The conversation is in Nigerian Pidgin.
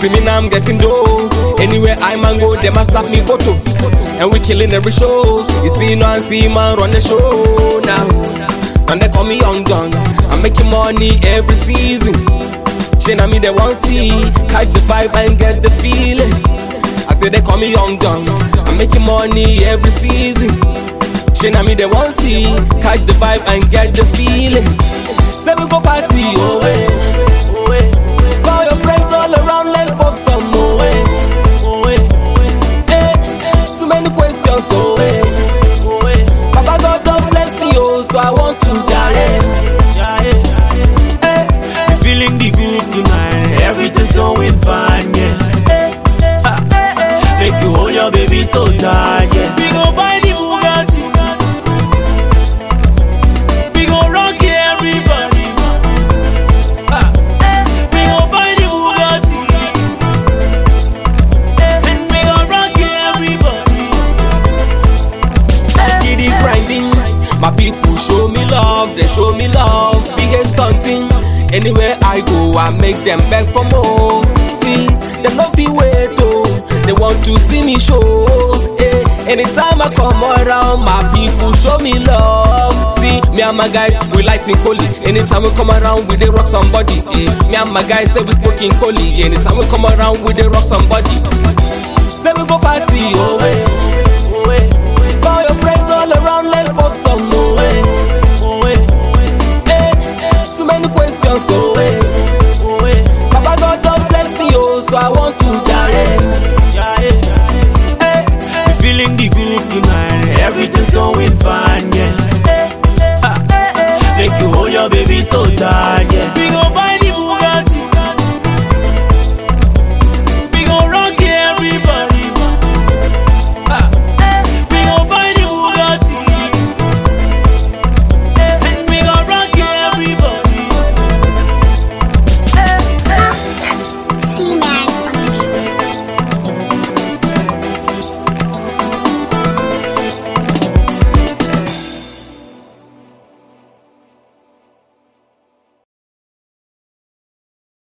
See me now, I'm getting dough. Anywhere I man go, they must snap me photo. And we killing every show. You see, no and see man run the show now. And they call me Young Gun. I'm making money every season. Shane and me they want see. Catch the vibe and get the feeling. I say they call me Young Gun. I'm making money every season. Shane and me they want see. Catch the vibe and get the feeling. Say we go party, oh way. Call your friends all around, let's pop some more way. Too many questions, oh way. Papa God don't bless me, oh, so I want to jaye. Feeling the groove tonight, everything's going fine, yeah. Make you hold your baby so tight, yeah. We go buy the Bugatti. We go rock everybody. We go buy the Bugatti. And we go rock everybody. Get it grinding. My people show me love, they show me love. Biggest stunting. Anywhere I go, I make them beg for more. See, they love me wait, oh. They want to see me show. Anytime I come around, my people show me love. See, me and my guys, we lighting holy. Anytime we come around, we dey rock somebody. Me and my guys say we smoking holy. Anytime we come around, we dey rock somebody. Say we go party, oh way.